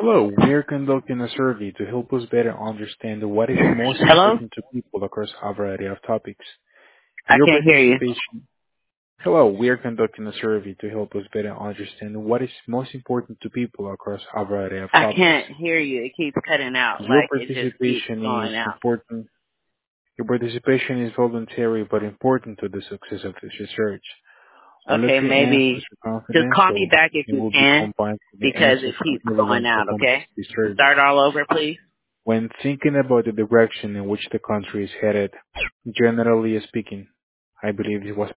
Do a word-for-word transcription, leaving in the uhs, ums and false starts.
Hello, we are conducting a survey to help us better understand what is most Hello? important to people across a variety of topics. I Your can't hear you. participation. Hello, we are conducting a survey to help us better understand what is most important to people across a variety of I topics. can't hear you. It keeps cutting out. Your Like it just keeps participation is going out. important. Your participation is voluntary but important to the success of this research. All of Okay, your answers maybe are just call me confidential back if and you will be can combined with the because answers it from keeps going everyone who out, completes okay? this survey. Start all over, please. When thinking about the direction in which the country is headed, generally speaking, I believe it was